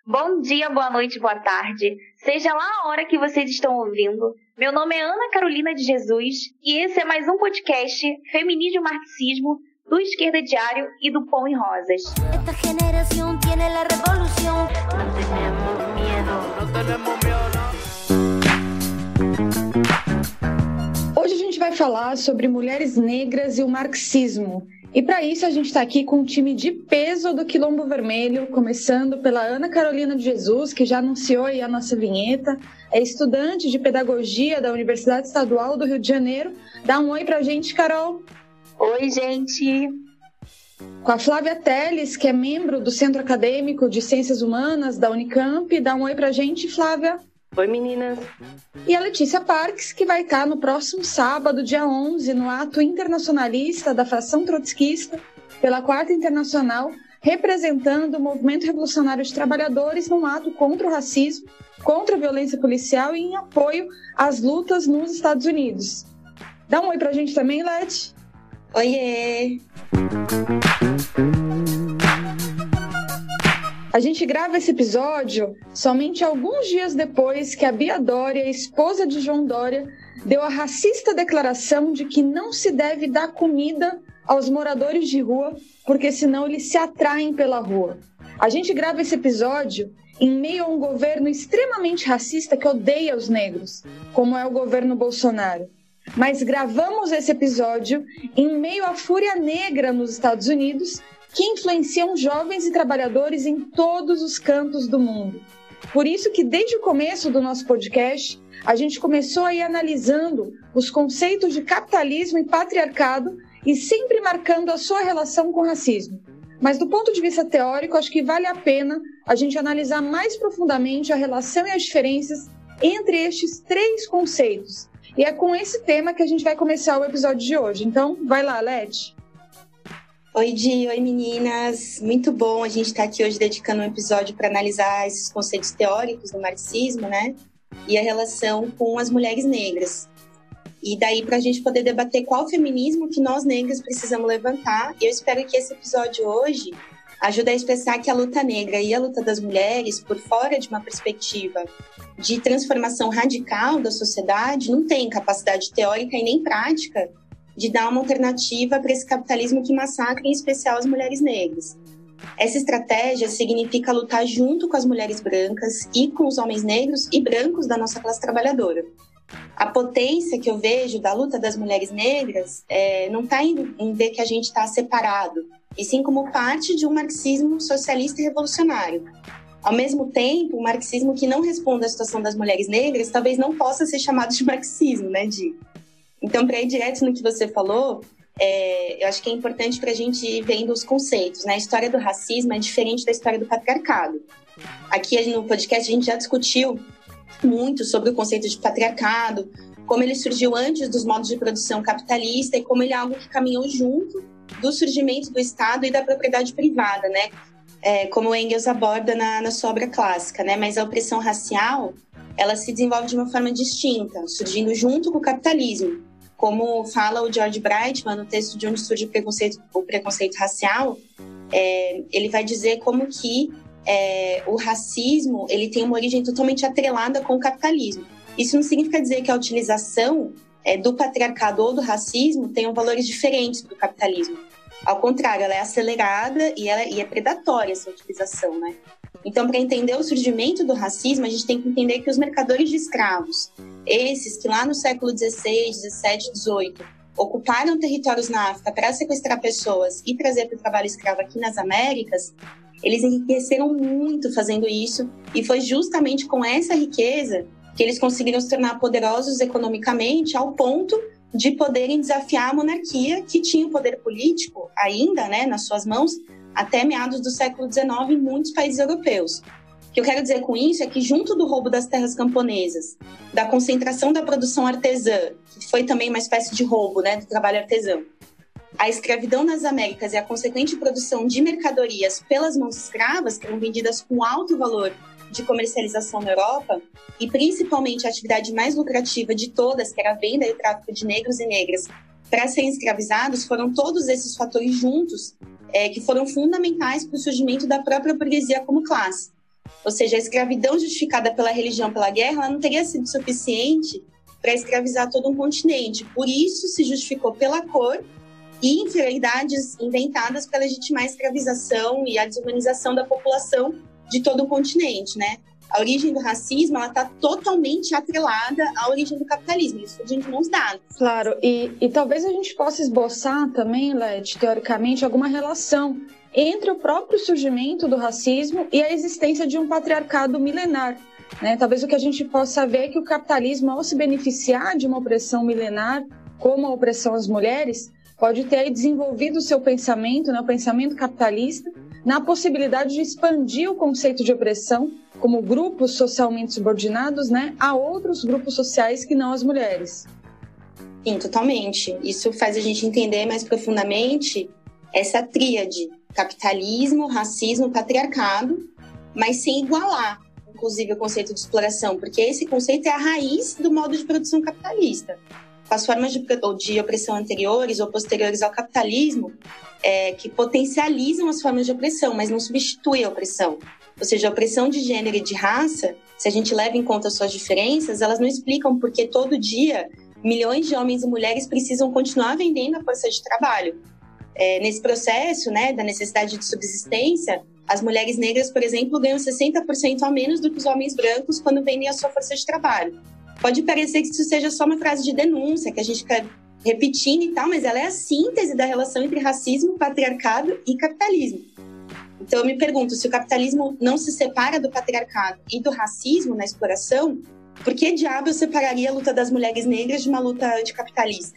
Bom dia, boa noite, boa tarde. Seja lá a hora que vocês estão ouvindo. Meu nome é Ana Carolina de Jesus e esse é mais um podcast Feminismo e Marxismo do Esquerda Diário e do Pão e Rosas. Esta generación tiene la revolución. No tenemos miedo. Hoje a gente vai falar sobre mulheres negras e o marxismo. E para isso a gente está aqui com um time de peso do Quilombo Vermelho, começando pela Ana Carolina de Jesus, que já anunciou aí a nossa vinheta, é estudante de pedagogia da Universidade Estadual do Rio de Janeiro. Dá um oi pra gente, Carol. Oi, gente. Com a Flávia Teles, que é membro do Centro Acadêmico de Ciências Humanas da Unicamp. Dá um oi pra gente, Flávia. Oi, meninas. E a Letícia Parques, que vai estar no próximo sábado, dia 11, no ato internacionalista da fração trotskista, pela Quarta Internacional, representando o movimento revolucionário de trabalhadores num ato contra o racismo, contra a violência policial e em apoio às lutas nos Estados Unidos. Dá um oi pra gente também, Leti. Oiê! A gente grava esse episódio somente alguns dias depois que a Bia Dória, esposa de João Dória, deu a racista declaração de que não se deve dar comida aos moradores de rua, porque senão eles se atraem pela rua. A gente grava esse episódio em meio a um governo extremamente racista que odeia os negros, como é o governo Bolsonaro. Mas gravamos esse episódio em meio à fúria negra nos Estados Unidos, que influenciam jovens e trabalhadores em todos os cantos do mundo. Por isso que desde o começo do nosso podcast, a gente começou a ir analisando os conceitos de capitalismo e patriarcado e sempre marcando a sua relação com o racismo. Mas do ponto de vista teórico, acho que vale a pena a gente analisar mais profundamente a relação e as diferenças entre estes três conceitos. E é com esse tema que a gente vai começar o episódio de hoje. Então, vai lá, Leti. Oi, Di, oi meninas, muito bom a gente estar aqui hoje dedicando um episódio para analisar esses conceitos teóricos do marxismo, né, e a relação com as mulheres negras. E daí para a gente poder debater qual feminismo que nós negras precisamos levantar, e eu espero que esse episódio hoje ajude a expressar que a luta negra e a luta das mulheres, por fora de uma perspectiva de transformação radical da sociedade, não tem capacidade teórica e nem prática de dar uma alternativa para esse capitalismo que massacra, em especial, as mulheres negras. Essa estratégia significa lutar junto com as mulheres brancas e com os homens negros e brancos da nossa classe trabalhadora. A potência que eu vejo da luta das mulheres negras não está em ver que a gente está separado, e sim como parte de um marxismo socialista e revolucionário. Ao mesmo tempo, um marxismo que não responda à situação das mulheres negras talvez não possa ser chamado de marxismo, né, Di? Então, para ir direto no que você falou, eu acho que é importante para a gente ir vendo os conceitos, né? A história do racismo é diferente da história do patriarcado. Aqui no podcast a gente já discutiu muito sobre o conceito de patriarcado, como ele surgiu antes dos modos de produção capitalista e como ele é algo que caminhou junto do surgimento do Estado e da propriedade privada, né? Como Engels aborda na sua obra clássica, né? Mas a opressão racial, ela se desenvolve de uma forma distinta, surgindo junto com o capitalismo. Como fala o George Breitman no texto de onde surge o preconceito racial, ele vai dizer como que o racismo ele tem uma origem totalmente atrelada com o capitalismo. Isso não significa dizer que a utilização do patriarcado ou do racismo tenham valores diferentes do capitalismo. Ao contrário, ela é acelerada e é predatória essa utilização, né? Então, para entender o surgimento do racismo, a gente tem que entender que os mercadores de escravos, esses que lá no século XVI, XVII, XVIII, ocuparam territórios na África para sequestrar pessoas e trazer para o trabalho escravo aqui nas Américas, eles enriqueceram muito fazendo isso, e foi justamente com essa riqueza que eles conseguiram se tornar poderosos economicamente ao ponto de poderem desafiar a monarquia, que tinha o poder político ainda, né, nas suas mãos, até meados do século XIX em muitos países europeus. O que eu quero dizer com isso é que, junto do roubo das terras camponesas, da concentração da produção artesã, que foi também uma espécie de roubo, né, do trabalho artesão, a escravidão nas Américas e a consequente produção de mercadorias pelas mãos escravas, que eram vendidas com alto valor de comercialização na Europa, e principalmente a atividade mais lucrativa de todas, que era a venda e o tráfico de negros e negras para serem escravizados, foram todos esses fatores juntos que foram fundamentais para o surgimento da própria burguesia como classe. Ou seja, a escravidão justificada pela religião, pela guerra, ela não teria sido suficiente para escravizar todo um continente. Por isso se justificou pela cor e inferioridades inventadas para legitimar a escravização e a desumanização da população de todo o continente, né? A origem do racismo está totalmente atrelada à origem do capitalismo. Isso surge de mãos dadas. Claro, e talvez a gente possa esboçar também, Led, teoricamente, alguma relação entre o próprio surgimento do racismo e a existência de um patriarcado milenar, né? Talvez o que a gente possa ver é que o capitalismo, ao se beneficiar de uma opressão milenar, como a opressão às mulheres, pode ter aí desenvolvido o seu pensamento, né, o pensamento capitalista, na possibilidade de expandir o conceito de opressão como grupos socialmente subordinados, né, a outros grupos sociais que não as mulheres. Sim, totalmente. Isso faz a gente entender mais profundamente essa tríade: capitalismo, racismo, patriarcado, mas sem igualar, inclusive, o conceito de exploração, porque esse conceito é a raiz do modo de produção capitalista. Com as formas de opressão anteriores ou posteriores ao capitalismo, que potencializam as formas de opressão, mas não substituem a opressão. Ou seja, a opressão de gênero e de raça, se a gente leva em conta suas diferenças, elas não explicam porque todo dia milhões de homens e mulheres precisam continuar vendendo a força de trabalho. Nesse processo, né, da necessidade de subsistência, as mulheres negras, por exemplo, ganham 60% a menos do que os homens brancos quando vendem a sua força de trabalho. Pode parecer que isso seja só uma frase de denúncia, que a gente fica repetindo e tal, mas ela é a síntese da relação entre racismo, patriarcado e capitalismo. Então eu me pergunto, se o capitalismo não se separa do patriarcado e do racismo na exploração, por que diabo eu separaria a luta das mulheres negras de uma luta anticapitalista?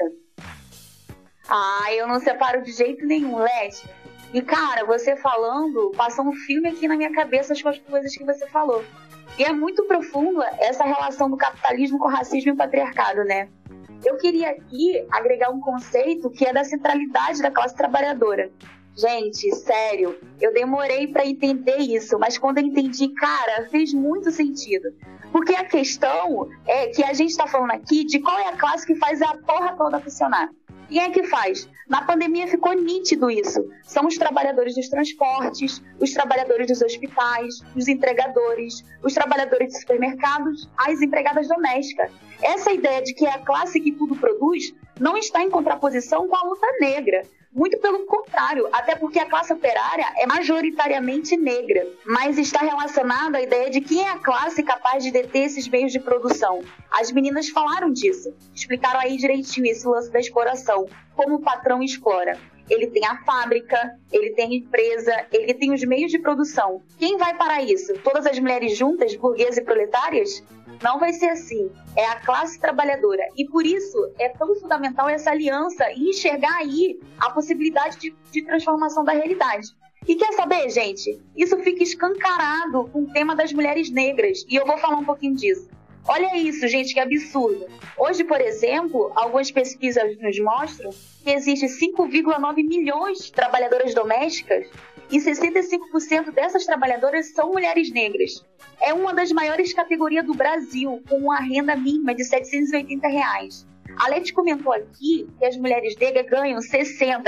Eu não separo de jeito nenhum, Led. E, cara, você falando, passou um filme aqui na minha cabeça com as coisas que você falou. E é muito profunda essa relação do capitalismo com o racismo e o patriarcado, né? Eu queria aqui agregar um conceito que é da centralidade da classe trabalhadora. Gente, sério, eu demorei para entender isso, mas quando eu entendi, cara, fez muito sentido. Porque a questão é que a gente está falando aqui de qual é a classe que faz a porra toda funcionar. Quem é que faz? Na pandemia ficou nítido isso. São os trabalhadores dos transportes, os trabalhadores dos hospitais, os entregadores, os trabalhadores de supermercados, as empregadas domésticas. Essa ideia de que é a classe que tudo produz não está em contraposição com a luta negra. Muito pelo contrário, até porque a classe operária é majoritariamente negra, mas está relacionada à ideia de quem é a classe capaz de deter esses meios de produção. As meninas falaram disso, explicaram aí direitinho esse lance da exploração, como o patrão explora. Ele tem a fábrica, ele tem a empresa, ele tem os meios de produção. Quem vai para isso? Todas as mulheres juntas, burguesas e proletárias? Não vai ser assim. É a classe trabalhadora. E por isso é tão fundamental essa aliança e enxergar aí a possibilidade de transformação da realidade. E quer saber, gente? Isso fica escancarado com o tema das mulheres negras. E eu vou falar um pouquinho disso. Olha isso, gente, que absurdo. Hoje, por exemplo, algumas pesquisas nos mostram que existe 5,9 milhões de trabalhadoras domésticas e 65% dessas trabalhadoras são mulheres negras. É uma das maiores categorias do Brasil, com uma renda mínima de R$ 780. A Leti comentou aqui que as mulheres negras ganham 60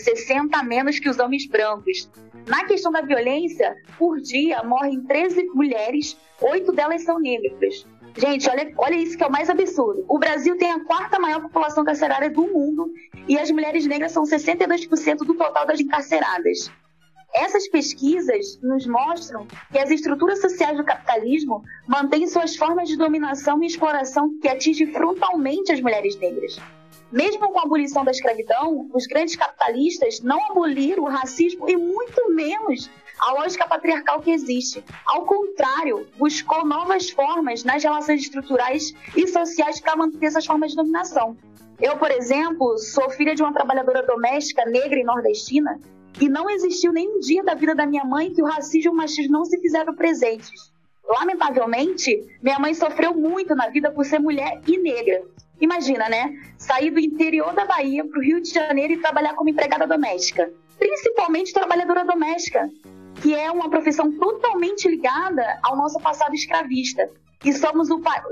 a menos que os homens brancos. Na questão da violência, por dia morrem 13 mulheres, 8 delas são negras. Gente, olha isso que é o mais absurdo. O Brasil tem a 4ª maior população carcerária do mundo e as mulheres negras são 62% do total das encarceradas. Essas pesquisas nos mostram que as estruturas sociais do capitalismo mantêm suas formas de dominação e exploração que atingem frontalmente as mulheres negras. Mesmo com a abolição da escravidão, os grandes capitalistas não aboliram o racismo e muito menos a lógica patriarcal que existe. Ao contrário, buscou novas formas nas relações estruturais e sociais para manter essas formas de dominação. Eu, por exemplo, sou filha de uma trabalhadora doméstica negra e nordestina e não existiu nenhum dia da vida da minha mãe que o racismo e o machismo não se fizeram presentes. Lamentavelmente, minha mãe sofreu muito na vida por ser mulher e negra. Imagina, né? Sair do interior da Bahia para o Rio de Janeiro e trabalhar como empregada doméstica. Principalmente trabalhadora doméstica, que é uma profissão totalmente ligada ao nosso passado escravista. E somos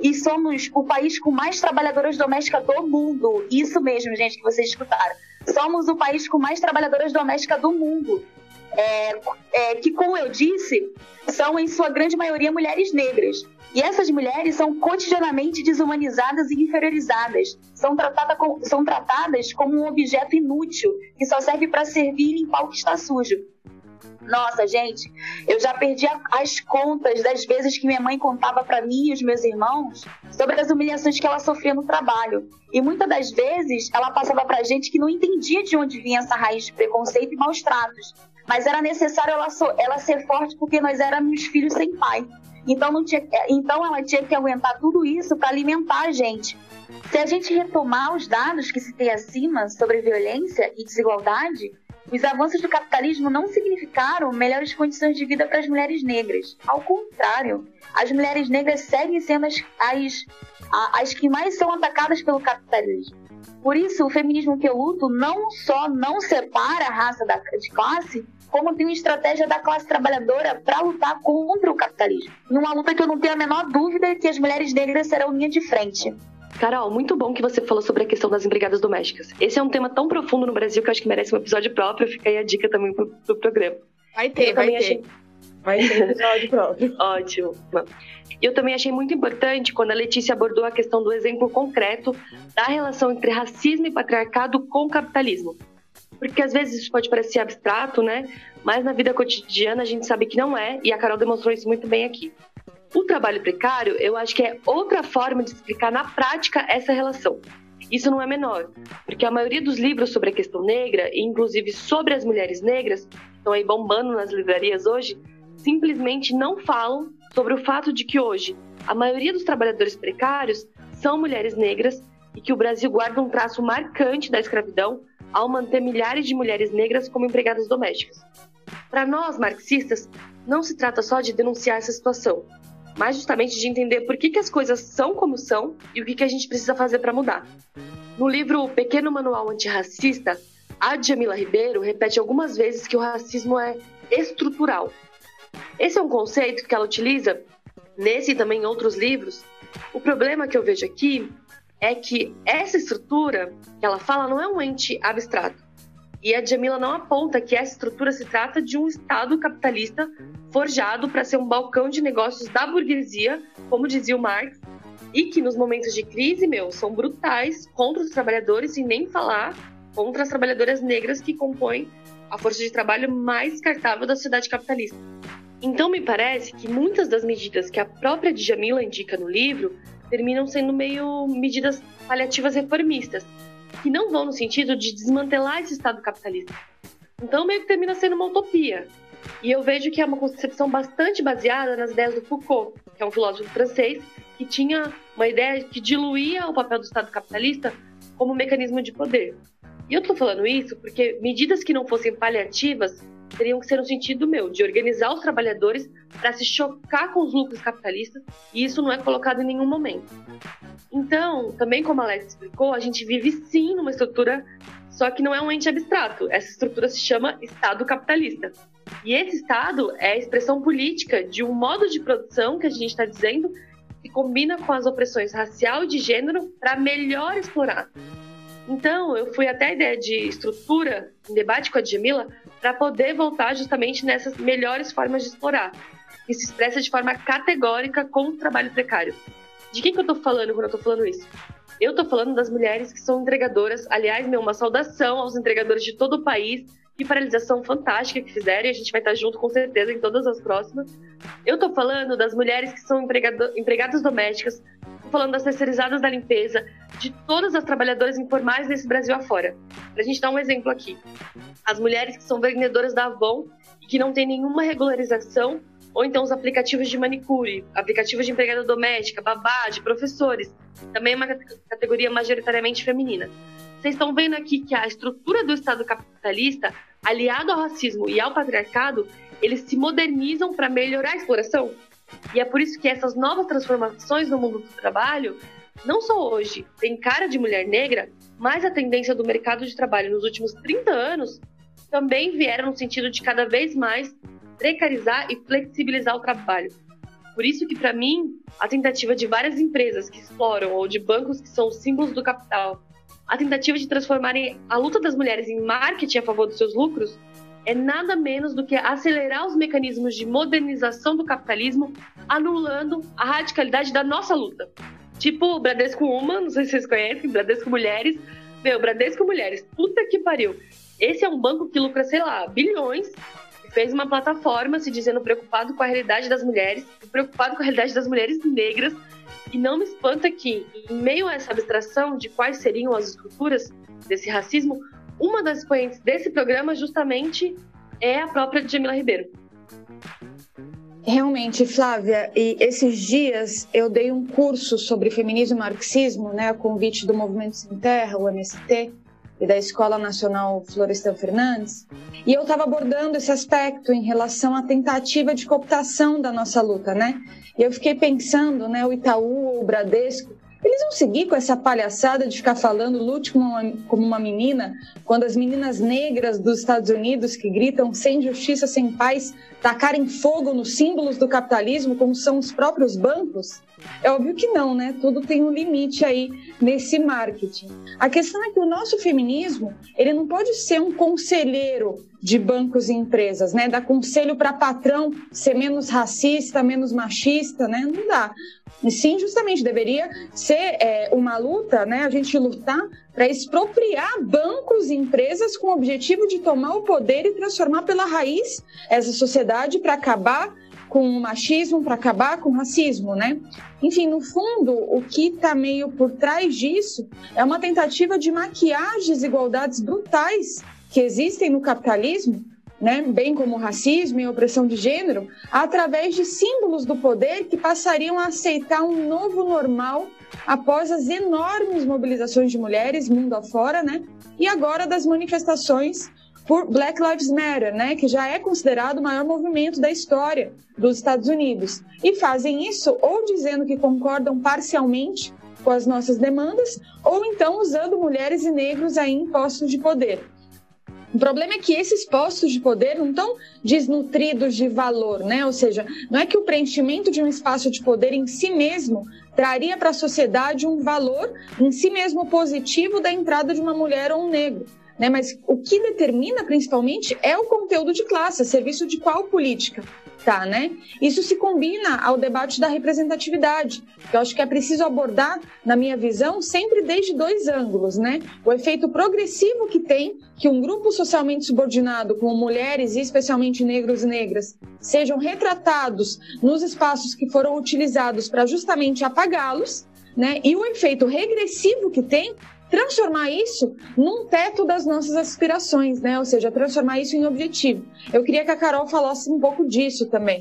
o país com mais trabalhadoras domésticas do mundo. Isso mesmo, gente, que vocês escutaram. Somos o país com mais trabalhadoras domésticas do mundo. que, como eu disse, são em sua grande maioria mulheres negras. E essas mulheres são cotidianamente desumanizadas e inferiorizadas. São tratadas como um objeto inútil que só serve para servir e limpar o que está sujo. Nossa, gente, eu já perdi as contas das vezes que minha mãe contava para mim e os meus irmãos sobre as humilhações que ela sofria no trabalho. E muitas das vezes ela passava pra gente que não entendia de onde vinha essa raiz de preconceito e maus tratos. Mas era necessário ela ser forte porque nós éramos filhos sem pai. Então ela tinha que aguentar tudo isso para alimentar a gente. Se a gente retomar os dados que citei acima sobre violência e desigualdade, os avanços do capitalismo não significaram melhores condições de vida para as mulheres negras. Ao contrário, as mulheres negras seguem sendo as que mais são atacadas pelo capitalismo. Por isso, o feminismo que eu luto não só não separa a raça de classe, como tem uma estratégia da classe trabalhadora para lutar contra o capitalismo. E uma luta que eu não tenho a menor dúvida que as mulheres negras serão linha de frente. Carol, muito bom que você falou sobre a questão das empregadas domésticas. Esse é um tema tão profundo no Brasil que eu acho que merece um episódio próprio. Fica aí a dica também pro programa. Vai ter episódio próprio. Ótimo. Eu também achei muito importante quando a Letícia abordou a questão do exemplo concreto da relação entre racismo e patriarcado com o capitalismo. Porque às vezes isso pode parecer abstrato, né? Mas na vida cotidiana a gente sabe que não é, e a Carol demonstrou isso muito bem aqui. O trabalho precário, eu acho que é outra forma de explicar na prática essa relação. Isso não é menor, porque a maioria dos livros sobre a questão negra, e inclusive sobre as mulheres negras, que estão aí bombando nas livrarias hoje, simplesmente não falam sobre o fato de que hoje a maioria dos trabalhadores precários são mulheres negras e que o Brasil guarda um traço marcante da escravidão ao manter milhares de mulheres negras como empregadas domésticas. Para nós, marxistas, não se trata só de denunciar essa situação, mas justamente de entender por que as coisas são como são e o que a gente precisa fazer para mudar. No livro Pequeno Manual Antirracista, a Djamila Ribeiro repete algumas vezes que o racismo é estrutural. Esse é um conceito que ela utiliza nesse e também em outros livros. O problema que eu vejo aqui é que essa estrutura que ela fala não é um ente abstrato. E a Djamila não aponta que essa estrutura se trata de um Estado capitalista forjado para ser um balcão de negócios da burguesia, como dizia o Marx, e que nos momentos de crise, são brutais contra os trabalhadores, e nem falar contra as trabalhadoras negras que compõem a força de trabalho mais descartável da sociedade capitalista. Então me parece que muitas das medidas que a própria Djamila indica no livro terminam sendo meio medidas paliativas reformistas, que não vão no sentido de desmantelar esse Estado capitalista. Então meio que termina sendo uma utopia. E eu vejo que é uma concepção bastante baseada nas ideias do Foucault, que é um filósofo francês, que tinha uma ideia que diluía o papel do Estado capitalista como um mecanismo de poder. E eu estou falando isso porque medidas que não fossem paliativas teriam que ser no sentido de organizar os trabalhadores para se chocar com os lucros capitalistas, e isso não é colocado em nenhum momento. Então, também como a Alex explicou, a gente vive sim numa estrutura, só que não é um ente abstrato. Essa estrutura se chama Estado capitalista. E esse Estado é a expressão política de um modo de produção que a gente está dizendo que combina com as opressões racial e de gênero para melhor explorar. Então, eu fui até a ideia de estrutura, em debate com a Djamila, para poder voltar justamente nessas melhores formas de explorar, que se expressa de forma categórica com o trabalho precário. De quem que eu estou falando quando eu estou falando isso? Eu estou falando das mulheres que são entregadoras. Aliás, uma saudação aos entregadores de todo o país. Que paralisação fantástica que fizeram, e a gente vai estar junto com certeza em todas as próximas. Eu estou falando das mulheres que são empregadas domésticas, estou falando das terceirizadas da limpeza, de todas as trabalhadoras informais desse Brasil afora. Para a gente dar um exemplo aqui. As mulheres que são vendedoras da Avon e que não têm nenhuma regularização, ou então os aplicativos de manicure, aplicativos de empregada doméstica, babá, de professores, também é uma categoria majoritariamente feminina. Vocês estão vendo aqui que a estrutura do Estado capitalista, aliado ao racismo e ao patriarcado, eles se modernizam para melhorar a exploração. E é por isso que essas novas transformações no mundo do trabalho, não só hoje, tem cara de mulher negra, mas a tendência do mercado de trabalho nos últimos 30 anos também vieram no sentido de cada vez mais precarizar e flexibilizar o trabalho. Por isso que, para mim, a tentativa de várias empresas que exploram ou de bancos que são símbolos do capital, a tentativa de transformarem a luta das mulheres em marketing a favor dos seus lucros, é nada menos do que acelerar os mecanismos de modernização do capitalismo, anulando a radicalidade da nossa luta. Tipo Bradesco Uma, não sei se vocês conhecem, Bradesco Mulheres. Bradesco Mulheres, puta que pariu. Esse é um banco que lucra, sei lá, bilhões, e fez uma plataforma se dizendo preocupado com a realidade das mulheres, preocupado com a realidade das mulheres negras, e não me espanta que, em meio a essa abstração de quais seriam as estruturas desse racismo, uma das expoentes desse programa justamente é a própria Djamila Ribeiro. Realmente, Flávia, e esses dias eu dei um curso sobre feminismo e marxismo, a convite do Movimento Sem Terra, o MST, e da Escola Nacional Florestan Fernandes, e eu estava abordando esse aspecto em relação à tentativa de cooptação da nossa luta, E eu fiquei pensando, o Itaú, o Bradesco, eles vão seguir com essa palhaçada de ficar falando lute como uma menina, quando as meninas negras dos Estados Unidos que gritam sem justiça, sem paz, tacarem fogo nos símbolos do capitalismo, como são os próprios bancos? É óbvio que não, Tudo tem um limite aí nesse marketing. A questão é que o nosso feminismo, ele não pode ser um conselheiro de bancos e empresas, dar conselho para patrão ser menos racista, menos machista, não dá. E sim, justamente, deveria ser uma luta, a gente lutar para expropriar bancos e empresas com o objetivo de tomar o poder e transformar pela raiz essa sociedade para acabar com o machismo, para acabar com o racismo, Enfim, no fundo, o que está meio por trás disso é uma tentativa de maquiar as desigualdades brutais que existem no capitalismo, bem como o racismo e a opressão de gênero, através de símbolos do poder que passariam a aceitar um novo normal após as enormes mobilizações de mulheres mundo afora, e agora das manifestações por Black Lives Matter, que já é considerado o maior movimento da história dos Estados Unidos. E fazem isso ou dizendo que concordam parcialmente com as nossas demandas, ou então usando mulheres e negros aí em postos de poder. O problema é que esses postos de poder não estão desnutridos de valor, Ou seja, não é que o preenchimento de um espaço de poder em si mesmo traria para a sociedade um valor em si mesmo positivo da entrada de uma mulher ou um negro. Mas o que determina principalmente é o conteúdo de classe, a serviço de qual política tá, Isso se combina ao debate da representatividade, que eu acho que é preciso abordar, na minha visão, sempre desde dois ângulos, O efeito progressivo que tem que um grupo socialmente subordinado, como mulheres e especialmente negros e negras, sejam retratados nos espaços que foram utilizados para justamente apagá-los, E o efeito regressivo que tem transformar isso num teto das nossas aspirações, Ou seja, transformar isso em objetivo. Eu queria que a Carol falasse um pouco disso também.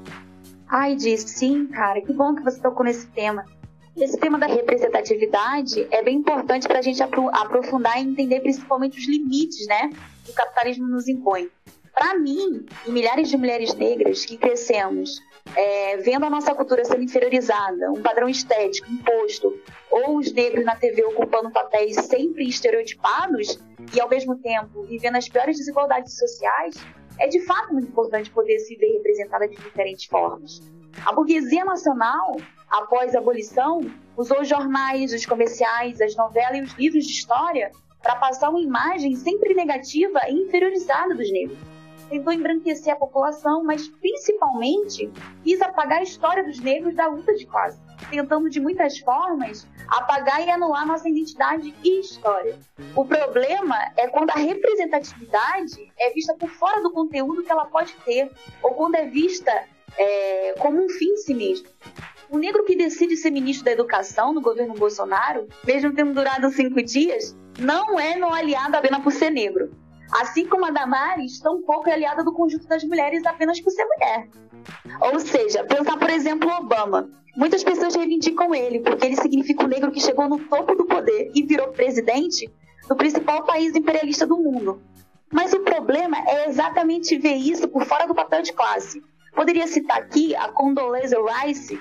Ai, Diz, sim, cara, que bom que você tocou nesse tema. Esse tema da representatividade é bem importante para a gente aprofundar e entender principalmente os limites, que o capitalismo nos impõe. Para mim, e milhares de mulheres negras que crescemos vendo a nossa cultura sendo inferiorizada, um padrão estético imposto, ou os negros na TV ocupando papéis sempre estereotipados e, ao mesmo tempo, vivendo as piores desigualdades sociais, é de fato muito importante poder se ver representada de diferentes formas. A burguesia nacional, após a abolição, usou os jornais, os comerciais, as novelas e os livros de história para passar uma imagem sempre negativa e inferiorizada dos negros. Tentou embranquecer a população, mas principalmente quis apagar a história dos negros da luta de classe, tentando de muitas formas apagar e anular nossa identidade e história. O problema é quando a representatividade é vista por fora do conteúdo que ela pode ter, ou quando é vista como um fim em si mesmo. O negro que decide ser ministro da Educação no governo Bolsonaro, mesmo tendo durado 5 dias, não é meu aliado apenas por ser negro. Assim como a Damares, tampouco é aliada do conjunto das mulheres apenas por ser mulher. Ou seja, pensar, por exemplo, Obama. Muitas pessoas reivindicam ele, porque ele significa o negro que chegou no topo do poder e virou presidente do principal país imperialista do mundo. Mas o problema é exatamente ver isso por fora do papel de classe. Poderia citar aqui a Condoleezza Rice,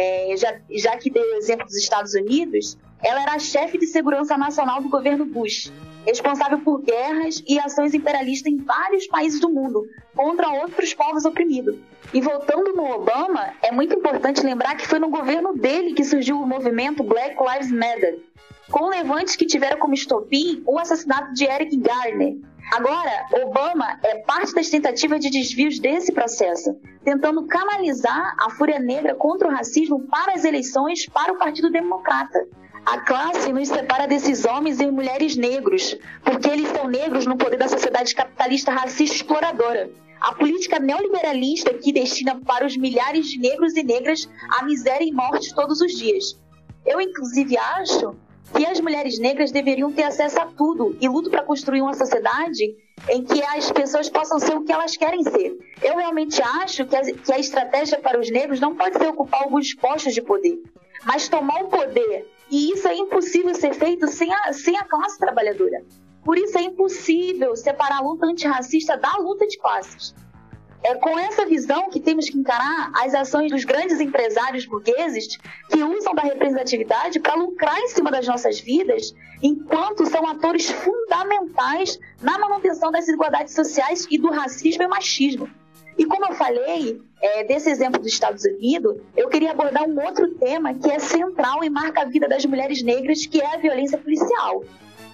já que deu o exemplo dos Estados Unidos. Ela era a chefe de segurança nacional do governo Bush, responsável por guerras e ações imperialistas em vários países do mundo, contra outros povos oprimidos. E voltando no Obama, é muito importante lembrar que foi no governo dele que surgiu o movimento Black Lives Matter, com levantes que tiveram como estopim o assassinato de Eric Garner. Agora, Obama é parte das tentativas de desvios desse processo, tentando canalizar a fúria negra contra o racismo para as eleições para o Partido Democrata. A classe nos separa desses homens e mulheres negros, porque eles são negros no poder da sociedade capitalista racista exploradora. A política neoliberalista que destina para os milhares de negros e negras a miséria e morte todos os dias. Eu, inclusive, acho que as mulheres negras deveriam ter acesso a tudo e luto para construir uma sociedade em que as pessoas possam ser o que elas querem ser. Eu realmente acho que a estratégia para os negros não pode ser ocupar alguns postos de poder, mas tomar o poder. E isso é impossível ser feito sem a classe trabalhadora. Por isso é impossível separar a luta antirracista da luta de classes. É com essa visão que temos que encarar as ações dos grandes empresários burgueses que usam da representatividade para lucrar em cima das nossas vidas, enquanto são atores fundamentais na manutenção das desigualdades sociais e do racismo e machismo. E como eu falei desse exemplo dos Estados Unidos, eu queria abordar um outro tema que é central e marca a vida das mulheres negras, que é a violência policial.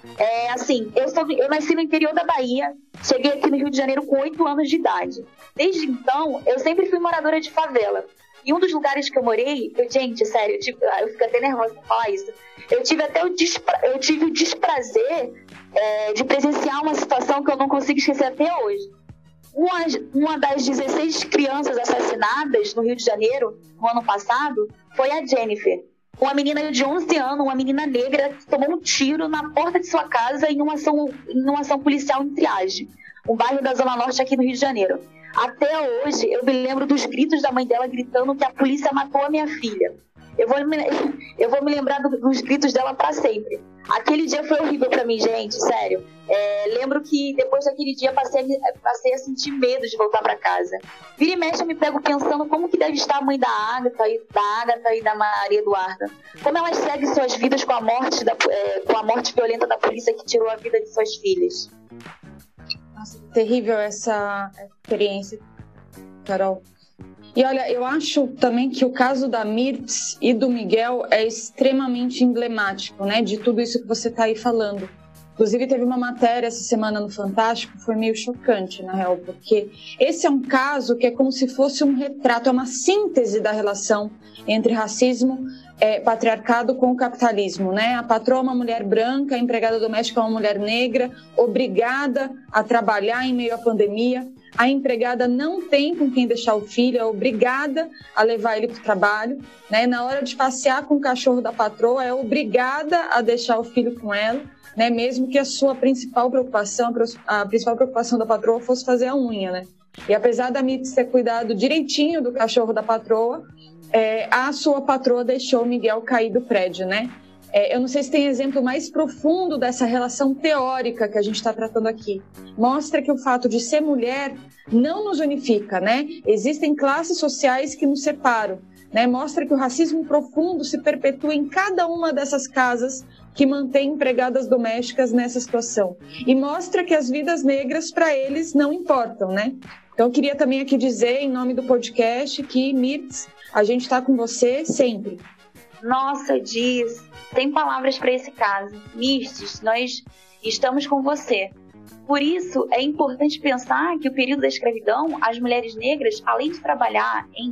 Eu nasci no interior da Bahia, cheguei aqui no Rio de Janeiro com 8 anos de idade. Desde então, eu sempre fui moradora de favela. E um dos lugares que eu morei, gente, sério, eu fico até nervosa por falar isso. Eu tive o desprazer de presenciar uma situação que eu não consigo esquecer até hoje. Uma das 16 crianças assassinadas no Rio de Janeiro, no ano passado, foi a Jennifer. Uma menina de 11 anos, uma menina negra, que tomou um tiro na porta de sua casa em uma ação policial em Triagem, um bairro da Zona Norte aqui no Rio de Janeiro. Até hoje, eu me lembro dos gritos da mãe dela gritando que a polícia matou a minha filha. Eu vou me lembrar dos gritos dela para sempre. Aquele dia foi horrível para mim, gente, sério. Lembro que depois daquele dia passei a sentir medo de voltar para casa. Vira e mexe, eu me pego pensando como que deve estar a mãe da Ágata e da Maria Eduarda. Como elas seguem suas vidas com a morte violenta da polícia que tirou a vida de suas filhas. Nossa, terrível essa experiência, Carol. E olha, eu acho também que o caso da Mirtz e do Miguel é extremamente emblemático, né, de tudo isso que você está aí falando. Inclusive, teve uma matéria essa semana no Fantástico, foi meio chocante, na real, porque esse é um caso que é como se fosse um retrato, é uma síntese da relação entre racismo, patriarcado com o capitalismo, né? A patroa é uma mulher branca, a empregada doméstica é uma mulher negra, obrigada a trabalhar em meio à pandemia. A empregada não tem com quem deixar o filho, é obrigada a levar ele para o trabalho, né? Na hora de passear com o cachorro da patroa, é obrigada a deixar o filho com ela, né? Mesmo que a principal preocupação da patroa fosse fazer a unha, né? E apesar da Mitz ter cuidado direitinho do cachorro da patroa, a sua patroa deixou o Miguel cair do prédio, né? Eu não sei se tem exemplo mais profundo dessa relação teórica que a gente está tratando aqui. Mostra que o fato de ser mulher não nos unifica, né? Existem classes sociais que nos separam, né? Mostra que o racismo profundo se perpetua em cada uma dessas casas que mantém empregadas domésticas nessa situação. E mostra que as vidas negras, para eles, não importam, né? Então, eu queria também aqui dizer, em nome do podcast, que, Mirtz, a gente está com você sempre. Nossa, Diz, tem palavras para esse caso. Mirtz, nós estamos com você. Por isso, é importante pensar que o período da escravidão, as mulheres negras, além de trabalhar em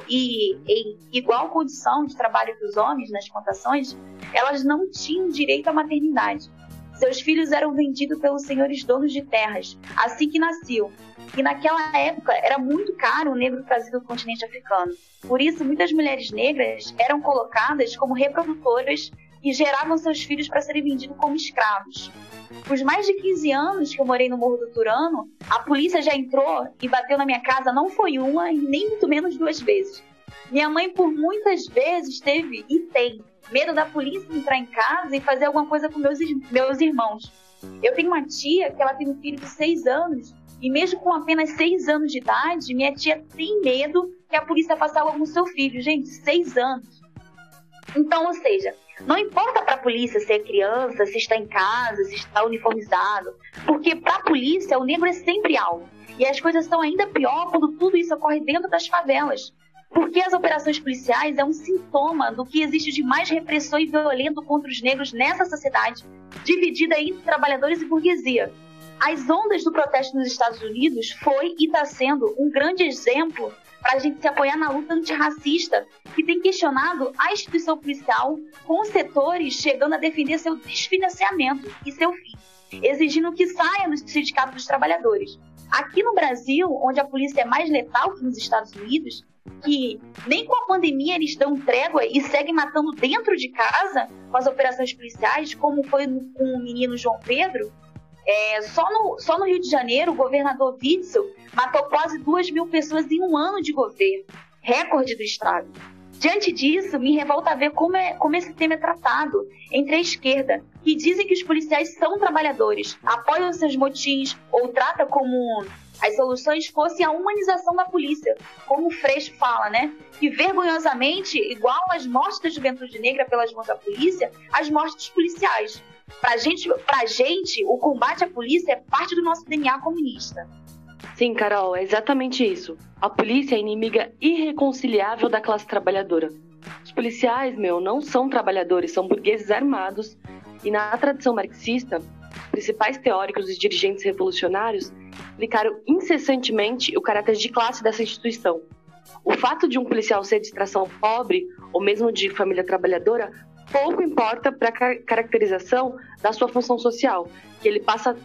igual condição de trabalho que os homens nas plantações, elas não tinham direito à maternidade. Seus filhos eram vendidos pelos senhores donos de terras, assim que nasciam. E naquela época era muito caro o negro trazido do continente africano. Por isso, muitas mulheres negras eram colocadas como reprodutoras e geravam seus filhos para serem vendidos como escravos. Por mais de 15 anos que eu morei no Morro do Turano, a polícia já entrou e bateu na minha casa, não foi uma e nem muito menos 2 vezes. Minha mãe, por muitas vezes, teve e tem medo da polícia entrar em casa e fazer alguma coisa com meus irmãos. Eu tenho uma tia que ela tem um filho de 6 anos e mesmo com apenas 6 anos de idade, minha tia tem medo que a polícia faça algo com o seu filho. Gente, 6 anos. Então, ou seja, não importa para a polícia se é criança, se está em casa, se está uniformizado, porque para a polícia o negro é sempre alvo. E as coisas são ainda pior quando tudo isso ocorre dentro das favelas. Porque as operações policiais é um sintoma do que existe de mais repressor e violento contra os negros nessa sociedade, dividida entre trabalhadores e burguesia. as ondas do protesto nos Estados Unidos foi e está sendo um grande exemplo para a gente se apoiar na luta antirracista, que tem questionado a instituição policial, com setores chegando a defender seu desfinanciamento e seu fim, exigindo que saia do Sindicato dos Trabalhadores. Aqui no Brasil, onde a polícia é mais letal que nos Estados Unidos, que nem com a pandemia eles dão trégua e seguem matando dentro de casa com as operações policiais, como foi com o menino João Pedro, só no Rio de Janeiro, o governador Witzel matou quase 2.000 pessoas em um ano de governo, recorde do Estado. Diante disso, me revolta ver como esse tema é tratado entre a esquerda, que dizem que os policiais são trabalhadores, apoiam seus motins ou trata como as soluções fossem a humanização da polícia, como o Freixo fala, né? Que vergonhosamente, igual às mortes da juventude negra pelas mãos da polícia, as mortes dos policiais. Pra gente, o combate à polícia é parte do nosso DNA comunista. Sim, Carol, é exatamente isso. A polícia é inimiga irreconciliável da classe trabalhadora. Os policiais, não são trabalhadores, são burgueses armados. E na tradição marxista, os principais teóricos e dirigentes revolucionários explicaram incessantemente o caráter de classe dessa instituição. O fato de um policial ser de extração pobre ou mesmo de família trabalhadora pouco importa para a caracterização da sua função social, que ele passa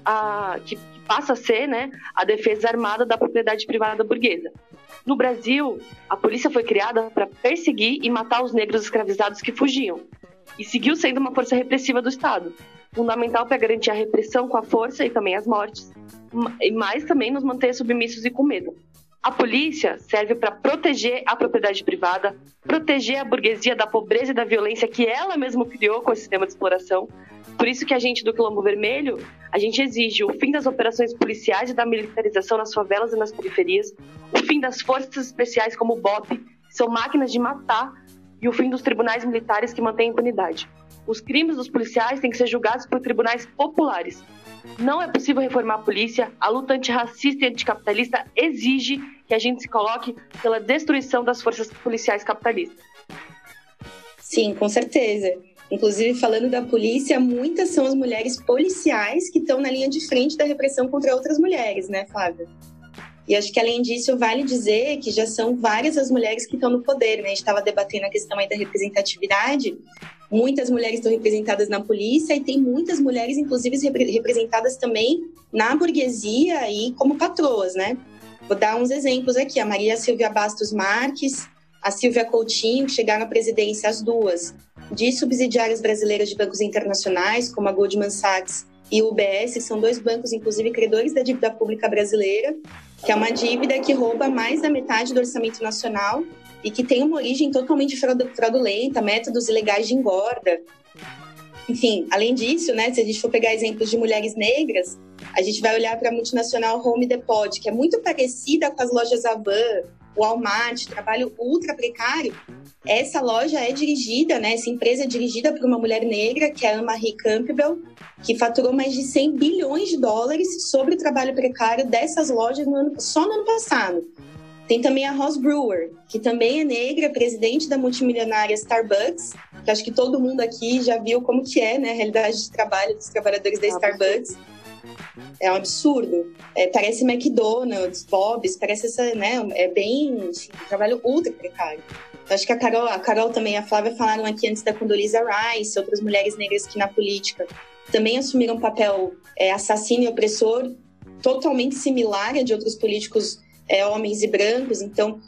a ser, a defesa armada da propriedade privada burguesa. No Brasil, a polícia foi criada para perseguir e matar os negros escravizados que fugiam, e seguiu sendo uma força repressiva do Estado, fundamental para garantir a repressão com a força e também as mortes, mas também nos manter submissos e com medo. A polícia serve para proteger a propriedade privada, proteger a burguesia da pobreza e da violência que ela mesma criou com esse sistema de exploração. Por isso que a gente do Quilombo Vermelho, a gente exige o fim das operações policiais e da militarização nas favelas e nas periferias, o fim das forças especiais como o BOP, que são máquinas de matar, e o fim dos tribunais militares que mantêm a impunidade. Os crimes dos policiais têm que ser julgados por tribunais populares. Não é possível reformar a polícia. A luta antirracista e anticapitalista exige que a gente se coloque pela destruição das forças policiais capitalistas. Sim, com certeza. Inclusive, falando da polícia, muitas são as mulheres policiais que estão na linha de frente da repressão contra outras mulheres, né, Flávia? E acho que, além disso, vale dizer que já são várias as mulheres que estão no poder, né? A gente estava debatendo a questão aí da representatividade. Muitas mulheres estão representadas na polícia e tem muitas mulheres, inclusive, representadas também na burguesia e como patroas, né? Vou dar uns exemplos aqui. A Maria Silvia Bastos Marques, a Silvia Coutinho, que chegaram à presidência, as duas, de subsidiárias brasileiras de bancos internacionais, como a Goldman Sachs e o UBS, que são dois bancos, inclusive, credores da dívida pública brasileira, que é uma dívida que rouba mais da metade do orçamento nacional e que tem uma origem totalmente fraudulenta, métodos ilegais de engorda. Enfim, além disso, né, se a gente for pegar exemplos de mulheres negras, a gente vai olhar para a multinacional Home Depot, que é muito parecida com as lojas Avan, Walmart, trabalho ultra precário. Essa loja é dirigida, né, essa empresa é dirigida por uma mulher negra, que é a Anne-Marie Campbell, que faturou mais de 100 bilhões de dólares sobre o trabalho precário dessas lojas só no ano passado. Tem também a Ross Brewer, que também é negra, presidente da multimilionária Starbucks, que acho que todo mundo aqui já viu como que é, né, a realidade de trabalho dos trabalhadores da Starbucks. É um absurdo. Parece McDonald's, Bob's, parece essa, né, é bem, enfim, um trabalho ultra precário. Então, acho que a Carol também, a Flávia falaram aqui antes da Condoleezza Rice, outras mulheres negras que na política também assumiram um papel assassino e opressor totalmente similar a de outros políticos homens e brancos. Então,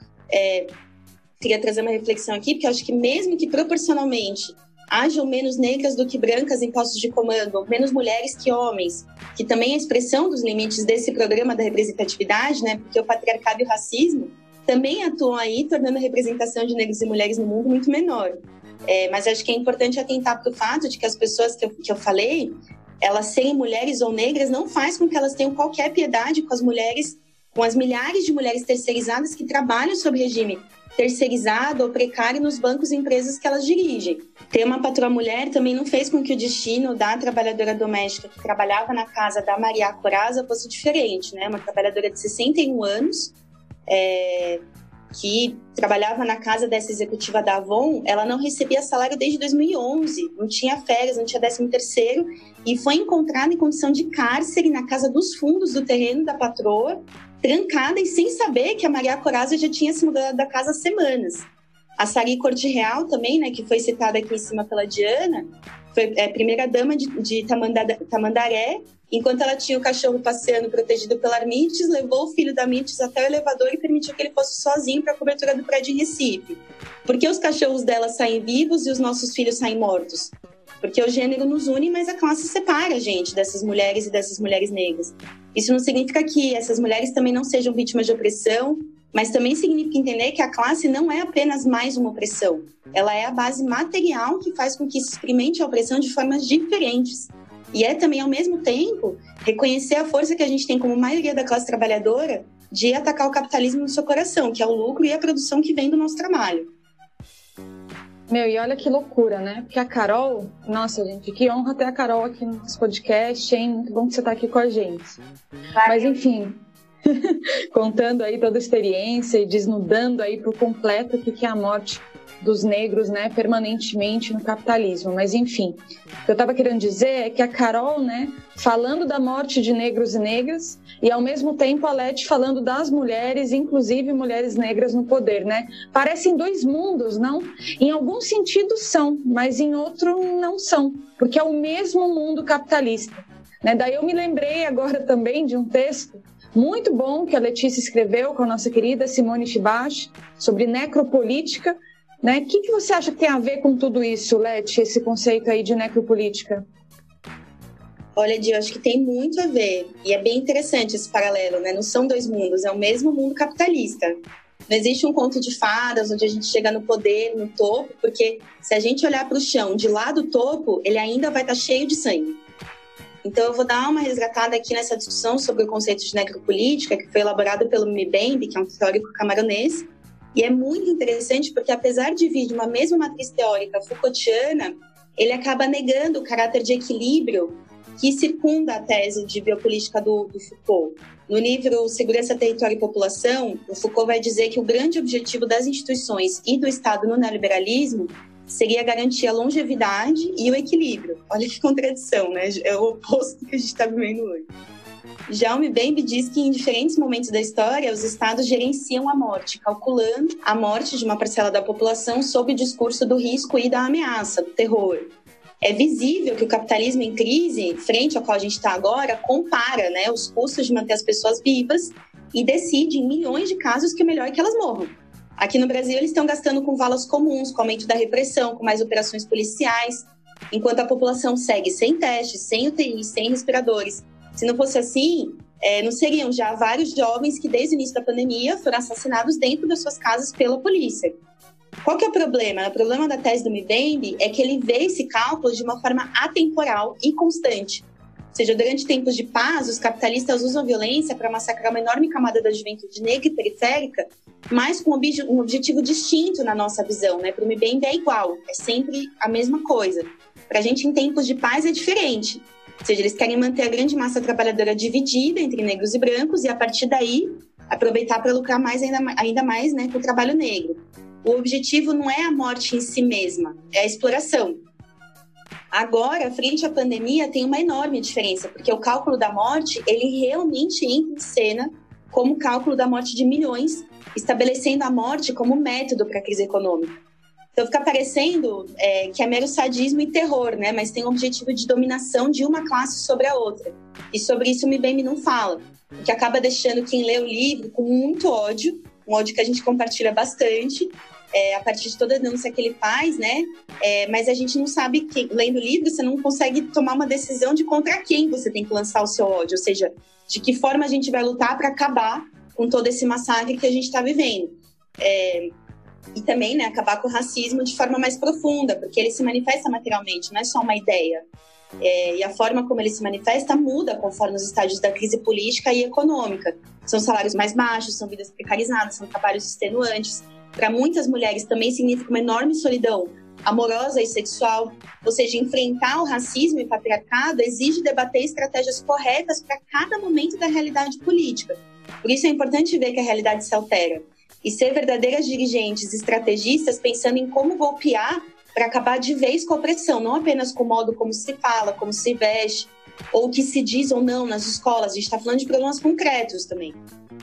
queria trazer uma reflexão aqui, porque eu acho que mesmo que proporcionalmente hajam menos negras do que brancas em postos de comando, ou menos mulheres que homens, que também é a expressão dos limites desse programa da representatividade, né? Porque o patriarcado e o racismo também atuam aí, tornando a representação de negros e mulheres no mundo muito menor. Mas acho que é importante atentar para o fato de que as pessoas que eu falei, elas serem mulheres ou negras, não faz com que elas tenham qualquer piedade com as mulheres, com as milhares de mulheres terceirizadas que trabalham sob regime terceirizado ou precário nos bancos e empresas que elas dirigem. Ter uma patroa mulher também não fez com que o destino da trabalhadora doméstica que trabalhava na casa da Maria Coraza fosse diferente, né? Uma trabalhadora de 61 anos, que trabalhava na casa dessa executiva da Avon, ela não recebia salário desde 2011, não tinha férias, não tinha 13º, e foi encontrada em condição de cárcere na casa dos fundos do terreno da patroa, trancada e sem saber que a Maria Corazza já tinha se mudado da casa há semanas. A Sari Corte Real também, né, que foi citada aqui em cima pela Diana, foi primeira-dama de Tamandaré. Enquanto ela tinha o cachorro passeando protegido pela Armites, levou o filho da Armites até o elevador e permitiu que ele fosse sozinho para a cobertura do prédio em Recife. Por que os cachorros dela saem vivos e os nossos filhos saem mortos? Porque o gênero nos une, mas a classe separa a gente dessas mulheres e dessas mulheres negras. Isso não significa que essas mulheres também não sejam vítimas de opressão, mas também significa entender que a classe não é apenas mais uma opressão. Ela é a base material que faz com que se experimente a opressão de formas diferentes. E é também, ao mesmo tempo, reconhecer a força que a gente tem como maioria da classe trabalhadora de atacar o capitalismo no seu coração, que é o lucro e a produção que vem do nosso trabalho. E olha que loucura, né? Porque a Carol, nossa, gente, que honra ter a Carol aqui no nosso podcast, hein? Muito bom que você está aqui com a gente. Mas, enfim, contando aí toda a experiência e desnudando aí por completo o que é a morte dos negros, né, permanentemente no capitalismo. Mas, enfim, o que eu estava querendo dizer é que a Carol, né, falando da morte de negros e negras, e ao mesmo tempo a Leti falando das mulheres, inclusive mulheres negras no poder, né? Parecem dois mundos, não? Em algum sentido são, mas em outro não são, porque é o mesmo mundo capitalista, né? Daí eu me lembrei agora também de um texto muito bom que a Letícia escreveu com a nossa querida Simone Shibashi sobre necropolítica, né? O que você acha que tem a ver com tudo isso, Leti, esse conceito aí de necropolítica? Olha, Di, eu acho que tem muito a ver. E é bem interessante esse paralelo, né? Não são dois mundos, é o mesmo mundo capitalista. Não existe um conto de fadas onde a gente chega no poder, no topo, porque se a gente olhar para o chão de lá do topo, ele ainda vai estar cheio de sangue. Então eu vou dar uma resgatada aqui nessa discussão sobre o conceito de necropolítica, que foi elaborado pelo Mbembe, que é um teórico camaronês. E é muito interessante porque, apesar de vir de uma mesma matriz teórica Foucaultiana, ele acaba negando o caráter de equilíbrio que circunda a tese de biopolítica do Foucault. No livro Segurança, Território e População, o Foucault vai dizer que o grande objetivo das instituições e do Estado no neoliberalismo seria garantir a longevidade e o equilíbrio. Olha que contradição, né? É o oposto do que a gente está vivendo hoje. Já o Mbembe diz que em diferentes momentos da história os estados gerenciam a morte, calculando a morte de uma parcela da população sob o discurso do risco e da ameaça, do terror. É visível que o capitalismo em crise, frente ao qual a gente está agora, compara, né, os custos de manter as pessoas vivas e decide em milhões de casos que é melhor que elas morram. Aqui no Brasil eles estão gastando com valas comuns, com aumento da repressão, com mais operações policiais, enquanto a população segue sem testes, sem UTI, sem respiradores. Se não fosse assim, não seriam já vários jovens que desde o início da pandemia foram assassinados dentro das suas casas pela polícia. Qual que é o problema? O problema da tese do Mbembe é que ele vê esse cálculo de uma forma atemporal e constante. Ou seja, durante tempos de paz, os capitalistas usam violência para massacrar uma enorme camada da juventude negra e periférica, mas com um objetivo distinto na nossa visão, né? Para o Mbembe é igual, é sempre a mesma coisa. Para a gente, em tempos de paz, é diferente. Ou seja, eles querem manter a grande massa trabalhadora dividida entre negros e brancos e, a partir daí, aproveitar para lucrar ainda mais, né, com o trabalho negro. O objetivo não é a morte em si mesma, é a exploração. Agora, frente à pandemia, tem uma enorme diferença, porque o cálculo da morte, ele realmente entra em cena como o cálculo da morte de milhões, estabelecendo a morte como método para a crise econômica. Então fica parecendo que é mero sadismo e terror, né? Mas tem o objetivo de dominação de uma classe sobre a outra. E sobre isso o Mbembe não fala, o que acaba deixando quem lê o livro com muito ódio, um ódio que a gente compartilha bastante, a partir de toda a denúncia que ele faz, né? Mas a gente não sabe, lendo o livro, você não consegue tomar uma decisão de contra quem você tem que lançar o seu ódio, ou seja, de que forma a gente vai lutar para acabar com todo esse massacre que a gente está vivendo. E também, né, acabar com o racismo de forma mais profunda, porque ele se manifesta materialmente, não é só uma ideia. E a forma como ele se manifesta muda conforme os estágios da crise política e econômica. São salários mais baixos, são vidas precarizadas, são trabalhos extenuantes. Para muitas mulheres também significa uma enorme solidão amorosa e sexual. Ou seja, enfrentar o racismo e o patriarcado exige debater estratégias corretas para cada momento da realidade política. Por isso é importante ver que a realidade se altera. e ser verdadeiras dirigentes, estrategistas, pensando em como golpear para acabar de vez com a opressão, não apenas com o modo como se fala, como se veste, ou o que se diz ou não nas escolas. A gente está falando de problemas concretos também.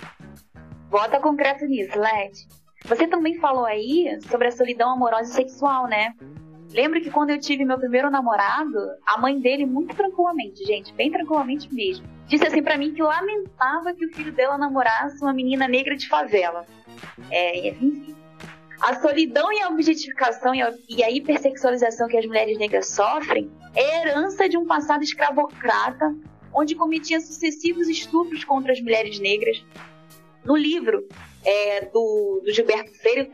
Bota concreto nisso, Leti. Você também falou aí sobre a solidão amorosa e sexual, né? Lembro que quando eu tive meu primeiro namorado, a mãe dele, muito tranquilamente, gente, bem tranquilamente mesmo, disse assim pra mim que lamentava que o filho dela namorasse uma menina negra de favela. Enfim. A solidão e a objetificação e a hipersexualização que as mulheres negras sofrem é herança de um passado escravocrata, onde cometia sucessivos estupros contra as mulheres negras. No livro do Gilberto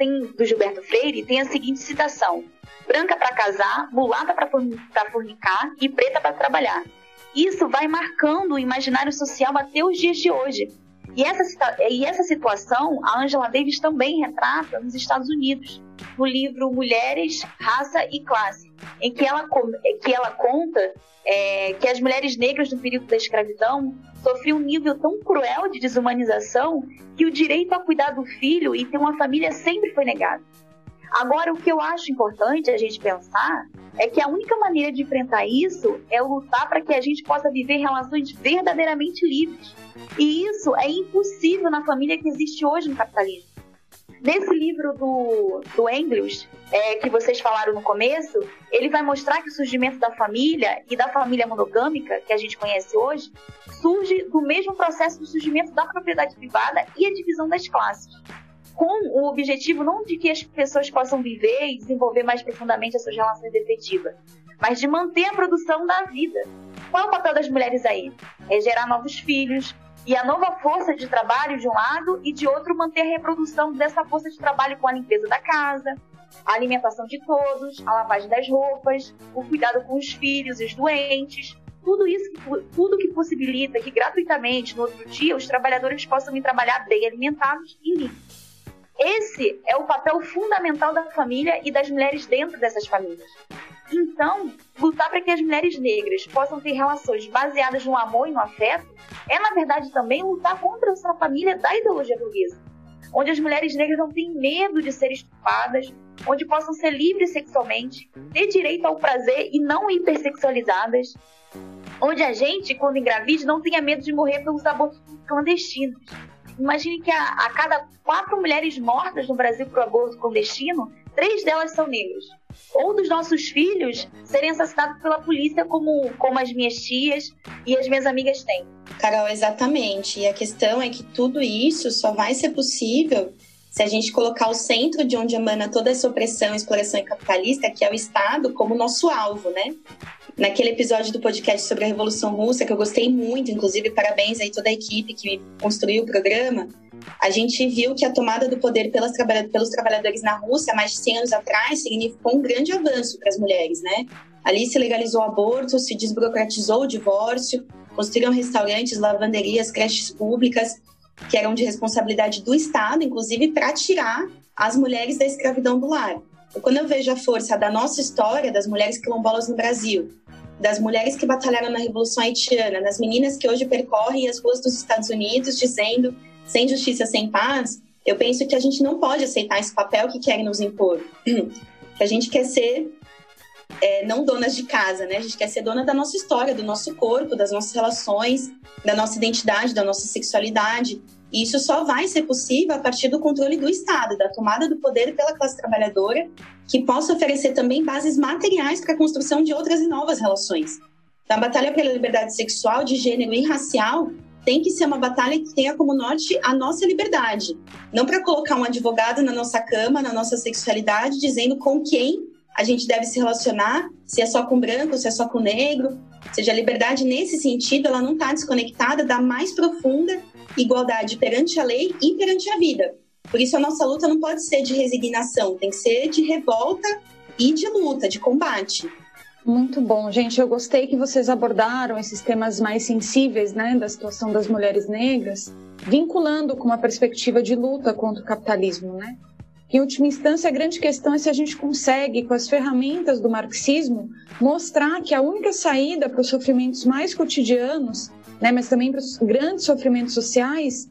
Freire tem a seguinte citação: branca para casar, mulata para fornicar e preta para trabalhar. Isso vai marcando o imaginário social até os dias de hoje. E essa situação a Angela Davis também retrata nos Estados Unidos, no livro Mulheres, Raça e Classe, em que ela conta que as mulheres negras no período da escravidão sofriam um nível tão cruel de desumanização que o direito a cuidar do filho e ter uma família sempre foi negado. Agora, o que eu acho importante a gente pensar é que a única maneira de enfrentar isso é lutar para que a gente possa viver relações verdadeiramente livres. E isso é impossível na família que existe hoje no capitalismo. Nesse livro do Engels, que vocês falaram no começo, ele vai mostrar que o surgimento da família e da família monogâmica, que a gente conhece hoje, surge do mesmo processo do surgimento da propriedade privada e a divisão das classes, com o objetivo não de que as pessoas possam viver e desenvolver mais profundamente as suas relações afetivas, mas de manter a produção da vida. Qual é o papel das mulheres aí? É gerar novos filhos e a nova força de trabalho de um lado e de outro manter a reprodução dessa força de trabalho com a limpeza da casa, a alimentação de todos, a lavagem das roupas, o cuidado com os filhos e os doentes. Tudo que possibilita que gratuitamente no outro dia os trabalhadores possam ir trabalhar bem alimentados e limpos. Esse é o papel fundamental da família e das mulheres dentro dessas famílias. Então, lutar para que as mulheres negras possam ter relações baseadas no amor e no afeto é, na verdade, também lutar contra essa família da ideologia burguesa, onde as mulheres negras não têm medo de serem estupradas, onde possam ser livres sexualmente, ter direito ao prazer e não hipersexualizadas, onde a gente, quando engravide, não tenha medo de morrer pelos abortos clandestinos. Imagine que a cada 4 mulheres mortas no Brasil por aborto clandestino, 3 delas são negras. Ou dos nossos filhos serem assassinados pela polícia, como as minhas tias e as minhas amigas têm. Carol, exatamente. E a questão é que tudo isso só vai ser possível se a gente colocar o centro de onde emana toda essa opressão, exploração e capitalista, que é o Estado, como nosso alvo, né? Naquele episódio do podcast sobre a Revolução Russa, que eu gostei muito, inclusive parabéns aí toda a equipe que construiu o programa, a gente viu que a tomada do poder pelos trabalhadores na Rússia, mais de 100 anos atrás, significou um grande avanço para as mulheres, né? Ali se legalizou o aborto, se desburocratizou o divórcio, construíram restaurantes, lavanderias, creches públicas, que eram de responsabilidade do Estado, inclusive para tirar as mulheres da escravidão do lar. E quando eu vejo a força da nossa história, das mulheres quilombolas no Brasil, das mulheres que batalharam na Revolução Haitiana, das meninas que hoje percorrem as ruas dos Estados Unidos dizendo sem justiça, sem paz, eu penso que a gente não pode aceitar esse papel que querem nos impor. Que a gente quer ser não donas de casa, né? A gente quer ser dona da nossa história, do nosso corpo, das nossas relações, da nossa identidade, da nossa sexualidade. E isso só vai ser possível a partir do controle do Estado, da tomada do poder pela classe trabalhadora, que possa oferecer também bases materiais para a construção de outras e novas relações. Então, a batalha pela liberdade sexual, de gênero e racial tem que ser uma batalha que tenha como norte a nossa liberdade. Não para colocar um advogado na nossa cama, na nossa sexualidade, dizendo com quem a gente deve se relacionar, se é só com branco, se é só com negro. Ou seja, a liberdade nesse sentido, ela não está desconectada da mais profunda igualdade perante a lei e perante a vida. Por isso a nossa luta não pode ser de resignação, tem que ser de revolta e de luta, de combate. Muito bom, gente. Eu gostei que vocês abordaram esses temas mais sensíveis, né, da situação das mulheres negras, vinculando com uma perspectiva de luta contra o capitalismo, né? Em última instância, a grande questão é se a gente consegue, com as ferramentas do marxismo, mostrar que a única saída para os sofrimentos mais cotidianos, né, mas também para os grandes sofrimentos sociais,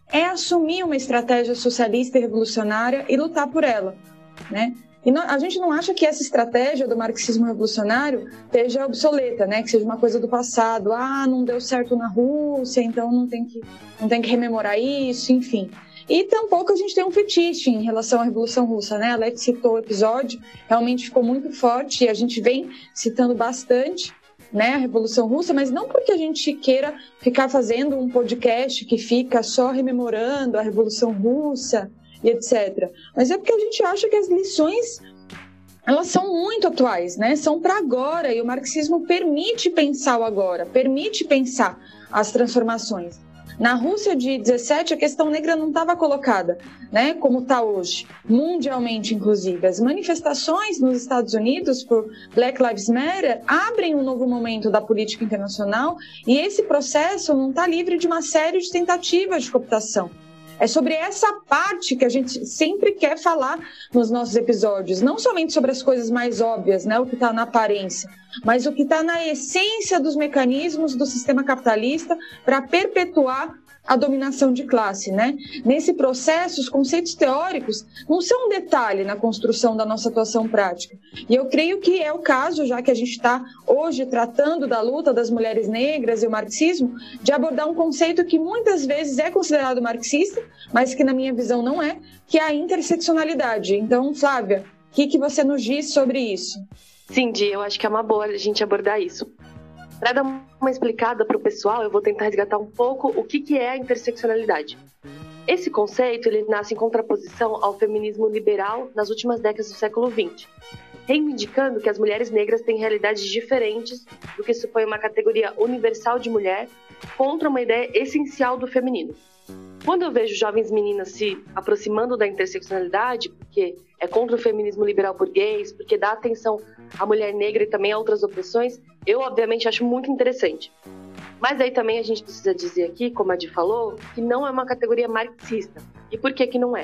é assumir uma estratégia socialista e revolucionária e lutar por ela, né? E a gente não acha que essa estratégia do marxismo revolucionário esteja obsoleta, né? Que seja uma coisa do passado. Não deu certo na Rússia, então não tem que rememorar isso, enfim. E tampouco a gente tem um fetiche em relação à Revolução Russa, né? A Leti citou o episódio, realmente ficou muito forte e a gente vem citando bastante, né, a Revolução Russa, mas não porque a gente queira ficar fazendo um podcast que fica só rememorando a Revolução Russa e etc. Mas é porque a gente acha que as lições, elas são muito atuais, né? São para agora, e o marxismo permite pensar o agora, permite pensar as transformações. Na Rússia de 17, a questão negra não estava colocada, né, como está hoje, mundialmente inclusive. As manifestações nos Estados Unidos por Black Lives Matter abrem um novo momento da política internacional e esse processo não está livre de uma série de tentativas de cooptação. É sobre essa parte que a gente sempre quer falar nos nossos episódios, não somente sobre as coisas mais óbvias, né, o que está na aparência, mas o que está na essência dos mecanismos do sistema capitalista para perpetuar a dominação de classe, né? Nesse processo, os conceitos teóricos não são um detalhe na construção da nossa atuação prática. E eu creio que é o caso, já que a gente está hoje tratando da luta das mulheres negras e o marxismo, de abordar um conceito que muitas vezes é considerado marxista, mas que na minha visão não é, que é a interseccionalidade. Então, Flávia, o que você nos diz sobre isso? Sim, Di, eu acho que é uma boa a gente abordar isso. Para dar uma explicada para o pessoal, eu vou tentar resgatar um pouco o que é a interseccionalidade. Esse conceito ele nasce em contraposição ao feminismo liberal nas últimas décadas do século XX, reivindicando que as mulheres negras têm realidades diferentes do que supõe uma categoria universal de mulher contra uma ideia essencial do feminino. Quando eu vejo jovens meninas se aproximando da interseccionalidade, porque é contra o feminismo liberal burguês, porque dá atenção à mulher negra e também a outras opressões, eu obviamente acho muito interessante. Mas aí também a gente precisa dizer aqui, como a Di falou, que não é uma categoria marxista. E por que não é?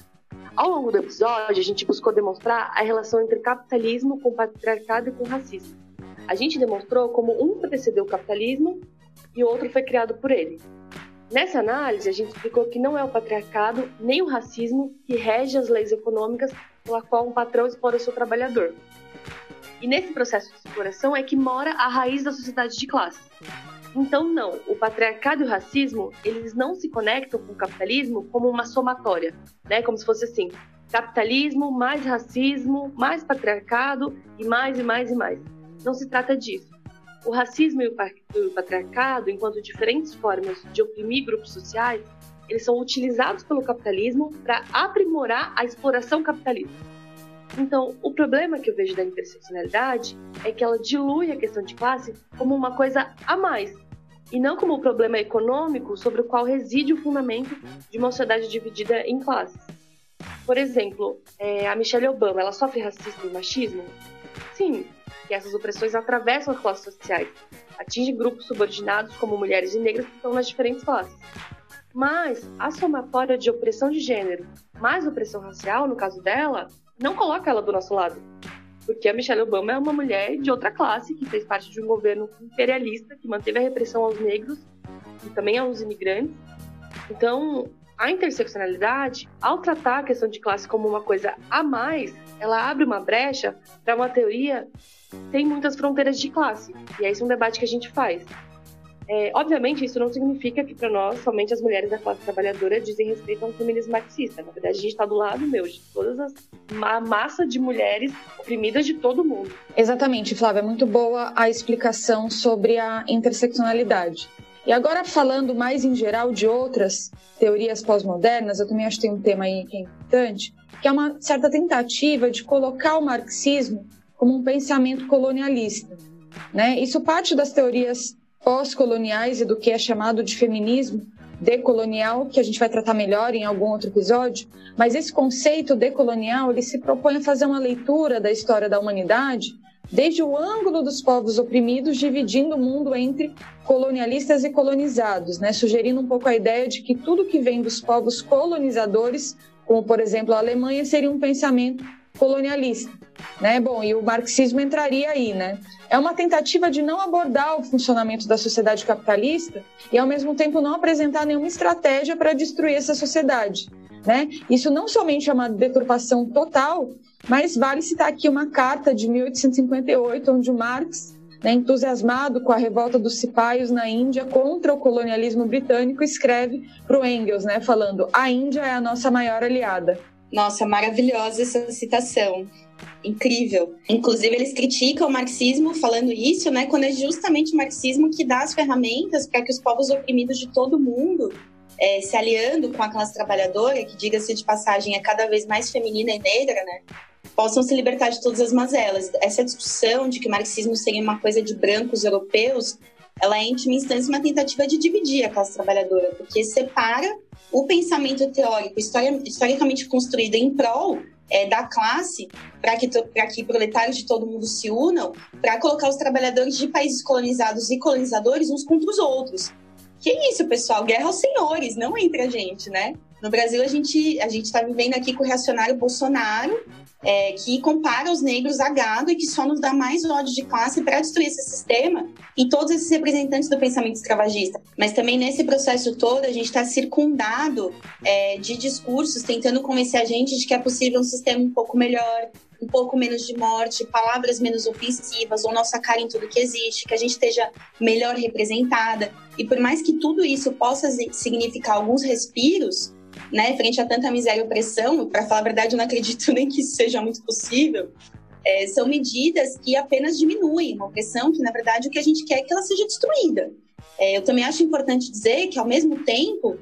Ao longo do episódio, a gente buscou demonstrar a relação entre capitalismo com patriarcado e com racismo. A gente demonstrou como um precedeu o capitalismo e o outro foi criado por ele. Nessa análise, a gente explicou que não é o patriarcado nem o racismo que rege as leis econômicas pela qual um patrão explora o seu trabalhador. E nesse processo de exploração é que mora a raiz da sociedade de classes. Então, não, o patriarcado e o racismo, eles não se conectam com o capitalismo como uma somatória, né? Como se fosse assim, capitalismo, mais racismo, mais patriarcado e mais e mais e mais. Não se trata disso. O racismo e o patriarcado, enquanto diferentes formas de oprimir grupos sociais, eles são utilizados pelo capitalismo para aprimorar a exploração capitalista. Então, o problema que eu vejo da interseccionalidade é que ela dilui a questão de classe como uma coisa a mais, e não como um problema econômico sobre o qual reside o fundamento de uma sociedade dividida em classes. Por exemplo, a Michelle Obama, ela sofre racismo e machismo? Sim, que essas opressões atravessam as classes sociais, atingem grupos subordinados como mulheres e negras que estão nas diferentes classes. Mas a somatória de opressão de gênero mais opressão racial, no caso dela, não coloca ela do nosso lado. Porque a Michelle Obama é uma mulher de outra classe que fez parte de um governo imperialista que manteve a repressão aos negros e também aos imigrantes. Então, a interseccionalidade, ao tratar a questão de classe como uma coisa a mais, ela abre uma brecha para uma teoria que tem muitas fronteiras de classe. E é esse um debate que a gente faz. Obviamente, isso não significa que para nós, somente as mulheres da classe trabalhadora dizem respeito ao feminismo marxista. Na verdade, a gente está do lado, de toda a massa de mulheres oprimidas de todo mundo. Exatamente, Flávia. É muito boa a explicação sobre a interseccionalidade. E agora, falando mais em geral de outras teorias pós-modernas, eu também acho que tem um tema aí que é importante, que é uma certa tentativa de colocar o marxismo como um pensamento colonialista, né? Isso parte das teorias pós-coloniais e do que é chamado de feminismo decolonial, que a gente vai tratar melhor em algum outro episódio, mas esse conceito decolonial, ele se propõe a fazer uma leitura da história da humanidade desde o ângulo dos povos oprimidos, dividindo o mundo entre colonialistas e colonizados, né? Sugerindo um pouco a ideia de que tudo que vem dos povos colonizadores, como por exemplo a Alemanha, seria um pensamento colonialista. né? Bom, e o marxismo entraria aí, né? É uma tentativa de não abordar o funcionamento da sociedade capitalista e, ao mesmo tempo, não apresentar nenhuma estratégia para destruir essa sociedade, né? Isso não somente é uma deturpação total, mas vale citar aqui uma carta de 1858, onde o Marx, né, entusiasmado com a revolta dos cipaios na Índia contra o colonialismo britânico, escreve para o Engels, né, falando: a Índia é a nossa maior aliada. Nossa, maravilhosa essa citação. Incrível. Inclusive, eles criticam o marxismo falando isso, né, quando é justamente o marxismo que dá as ferramentas para que os povos oprimidos de todo o mundo, se aliando com a classe trabalhadora, que, diga-se de passagem, é cada vez mais feminina e negra, né, possam se libertar de todas as mazelas. Essa discussão de que o marxismo seria uma coisa de brancos europeus, ela é, em última instância, uma tentativa de dividir a classe trabalhadora, porque separa o pensamento teórico historicamente construído em prol da classe, para que proletários de todo mundo se unam, para colocar os trabalhadores de países colonizados e colonizadores uns contra os outros. Que isso, pessoal? Guerra aos senhores, não entre a gente, né? No Brasil, a gente está vivendo aqui com o reacionário Bolsonaro, que compara os negros a gado e que só nos dá mais ódio de classe para destruir esse sistema e todos esses representantes do pensamento escravagista. Mas também nesse processo todo, a gente está circundado de discursos tentando convencer a gente de que é possível um sistema um pouco melhor, um pouco menos de morte, palavras menos ofensivas, ou nossa cara em tudo que existe, que a gente esteja melhor representada. E por mais que tudo isso possa significar alguns respiros, né, frente a tanta miséria e opressão, para falar a verdade, eu não acredito nem que isso seja muito possível, são medidas que apenas diminuem uma opressão que, na verdade, o que a gente quer é que ela seja destruída. Eu também acho importante dizer que, ao mesmo tempo,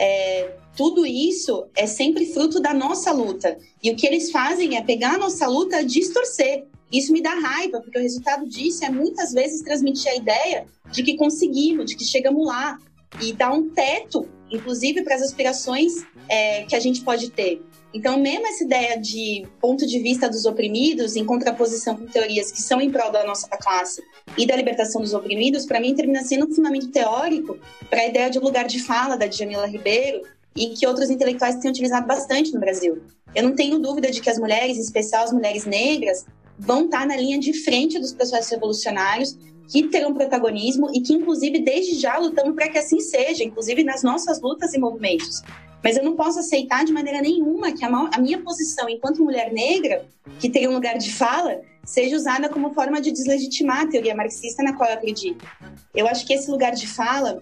tudo isso é sempre fruto da nossa luta. E o que eles fazem é pegar a nossa luta e distorcer. Isso me dá raiva, porque o resultado disso é, muitas vezes, transmitir a ideia de que conseguimos, de que chegamos lá, e dar um teto, inclusive, para as aspirações que a gente pode ter. Então, mesmo essa ideia de ponto de vista dos oprimidos, em contraposição com teorias que são em prol da nossa classe e da libertação dos oprimidos, para mim, termina sendo um fundamento teórico para a ideia de lugar de fala da Djamila Ribeiro e que outros intelectuais têm utilizado bastante no Brasil. Eu não tenho dúvida de que as mulheres, em especial as mulheres negras, vão estar na linha de frente dos processos revolucionários, que terão protagonismo e que, inclusive, desde já lutamos para que assim seja, inclusive nas nossas lutas e movimentos. Mas eu não posso aceitar de maneira nenhuma que a minha posição enquanto mulher negra, que tem um lugar de fala, seja usada como forma de deslegitimar a teoria marxista na qual eu acredito. Eu acho que esse lugar de fala,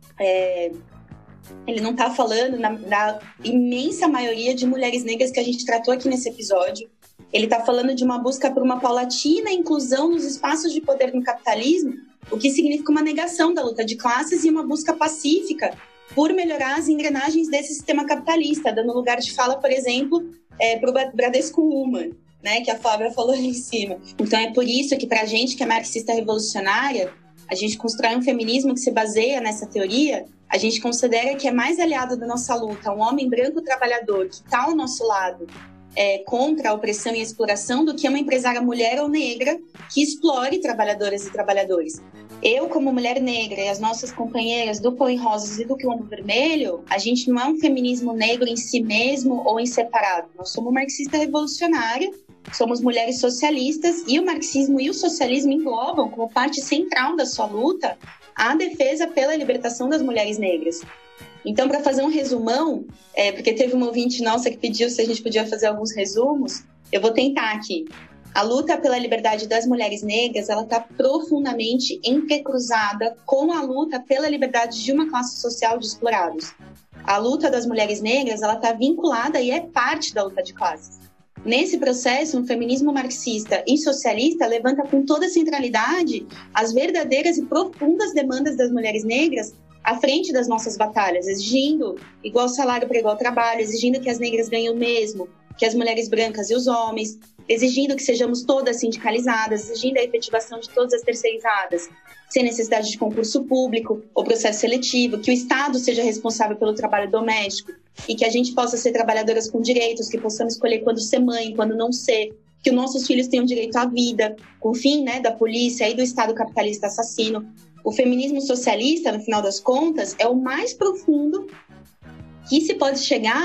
ele não está falando da imensa maioria de mulheres negras que a gente tratou aqui nesse episódio. Ele está falando de uma busca por uma paulatina inclusão nos espaços de poder no capitalismo, o que significa uma negação da luta de classes e uma busca pacífica por melhorar as engrenagens desse sistema capitalista, dando lugar de fala, por exemplo, para o Bradesco Human, né, que a Flávia falou ali em cima. Então é por isso que, para a gente que é marxista revolucionária, a gente constrói um feminismo que se baseia nessa teoria. A gente considera que é mais aliado da nossa luta um homem branco trabalhador que está ao nosso lado, contra a opressão e a exploração, do que uma empresária mulher ou negra que explore trabalhadoras e trabalhadores. Eu, como mulher negra, e as nossas companheiras do Põe Rosas e do Quilombo Vermelho, a gente não é um feminismo negro em si mesmo ou em separado. Nós somos marxista revolucionária, somos mulheres socialistas, e o marxismo e o socialismo englobam como parte central da sua luta a defesa pela libertação das mulheres negras. Então, para fazer um resumão, porque teve uma ouvinte nossa que pediu se a gente podia fazer alguns resumos, eu vou tentar aqui. A luta pela liberdade das mulheres negras, ela está profundamente entrecruzada com a luta pela liberdade de uma classe social de explorados. A luta das mulheres negras, ela está vinculada e é parte da luta de classes. Nesse processo, um feminismo marxista e socialista levanta com toda a centralidade as verdadeiras e profundas demandas das mulheres negras à frente das nossas batalhas, exigindo igual salário para igual trabalho, exigindo que as negras ganhem o mesmo que as mulheres brancas e os homens, exigindo que sejamos todas sindicalizadas, exigindo a efetivação de todas as terceirizadas, sem necessidade de concurso público ou processo seletivo, que o Estado seja responsável pelo trabalho doméstico e que a gente possa ser trabalhadoras com direitos, que possamos escolher quando ser mãe, quando não ser, que os nossos filhos tenham direito à vida, com o fim, né, da polícia e do Estado capitalista assassino. O feminismo socialista, no final das contas, é o mais profundo que se pode chegar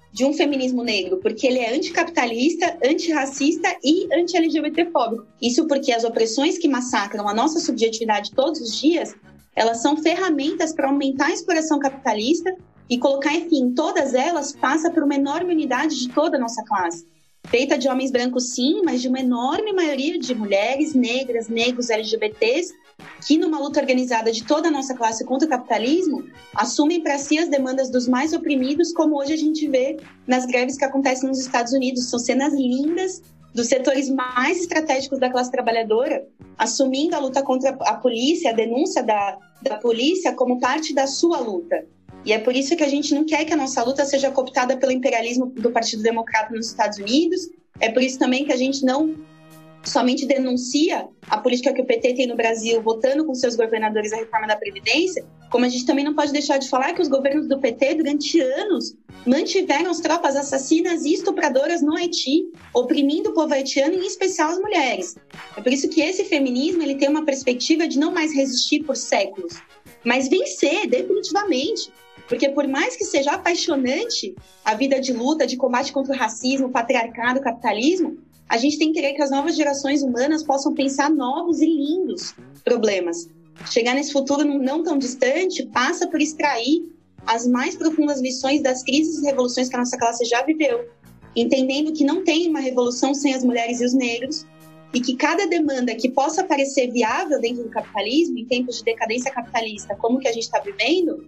de um feminismo negro, porque ele é anticapitalista, antirracista e anti-LGBTfóbico. Isso porque as opressões que massacram a nossa subjetividade todos os dias, elas são ferramentas para aumentar a exploração capitalista e colocar, enfim, todas elas passa por uma enorme unidade de toda a nossa classe. Feita de homens brancos, sim, mas de uma enorme maioria de mulheres, negras, negros, LGBTs, que numa luta organizada de toda a nossa classe contra o capitalismo, assumem para si as demandas dos mais oprimidos, como hoje a gente vê nas greves que acontecem nos Estados Unidos. São cenas lindas dos setores mais estratégicos da classe trabalhadora, assumindo a luta contra a polícia, a denúncia da polícia como parte da sua luta. E é por isso que a gente não quer que a nossa luta seja cooptada pelo imperialismo do Partido Democrata nos Estados Unidos. É por isso também que a gente não somente denuncia a política que o PT tem no Brasil, votando com seus governadores a reforma da Previdência, como a gente também não pode deixar de falar que os governos do PT, durante anos, mantiveram as tropas assassinas e estupradoras no Haiti, oprimindo o povo haitiano, em especial as mulheres. É por isso que esse feminismo ele tem uma perspectiva de não mais resistir por séculos, mas vencer definitivamente. Porque por mais que seja apaixonante a vida de luta, de combate contra o racismo, o patriarcado, o capitalismo, a gente tem que querer que as novas gerações humanas possam pensar novos e lindos problemas. Chegar nesse futuro não tão distante passa por extrair as mais profundas lições das crises e revoluções que a nossa classe já viveu, entendendo que não tem uma revolução sem as mulheres e os negros, e que cada demanda que possa parecer viável dentro do capitalismo, em tempos de decadência capitalista, como que a gente está vivendo,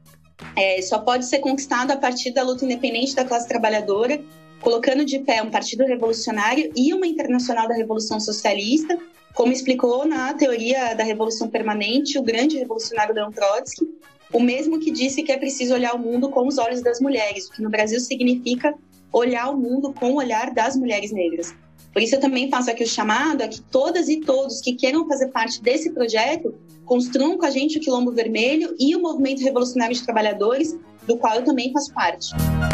só pode ser conquistado a partir da luta independente da classe trabalhadora, colocando de pé um partido revolucionário e uma internacional da Revolução Socialista, como explicou na teoria da Revolução Permanente o grande revolucionário Leon Trotsky, o mesmo que disse que é preciso olhar o mundo com os olhos das mulheres, o que no Brasil significa olhar o mundo com o olhar das mulheres negras. Por isso eu também faço aqui o chamado a que todas e todos que queiram fazer parte desse projeto construam com a gente o Quilombo Vermelho e o Movimento Revolucionário de Trabalhadores, do qual eu também faço parte.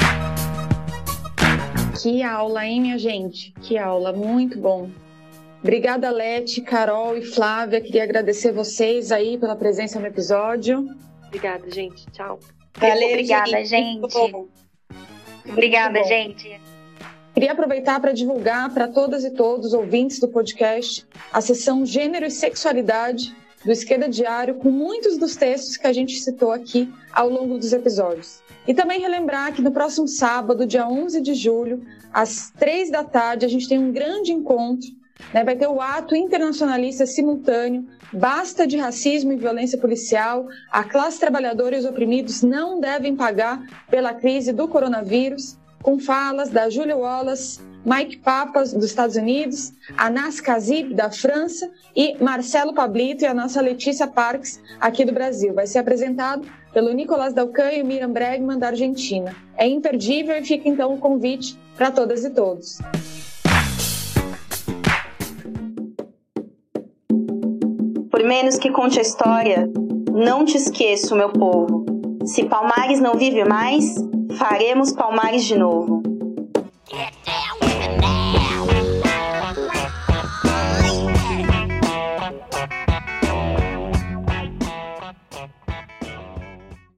Que aula, hein, minha gente? Que aula, muito bom. Obrigada, Leti, Carol e Flávia. Queria agradecer vocês aí pela presença no episódio. Obrigada, gente. Tchau. Valeu, obrigada, gente. Obrigada, gente. Queria aproveitar para divulgar para todas e todos ouvintes do podcast a seção Gênero e Sexualidade do Esquerda Diário, com muitos dos textos que a gente citou aqui ao longo dos episódios. E também relembrar que no próximo sábado, dia 11 de julho, às 15h, a gente tem um grande encontro, né? Vai ter o ato internacionalista simultâneo, basta de racismo e violência policial, a classe trabalhadora e os oprimidos não devem pagar pela crise do coronavírus, com falas da Julia Wallace, Mike Papas, dos Estados Unidos, Anas Kazib, da França, e Marcelo Pablito e a nossa Letícia Parks, aqui do Brasil. Vai ser apresentado pelo Nicolás Dalcan e o Miriam Bregman, da Argentina. É imperdível e fica então o convite para todas e todos. Por menos que conte a história, não te esqueço, meu povo. Se Palmares não vive mais, faremos Palmares de novo.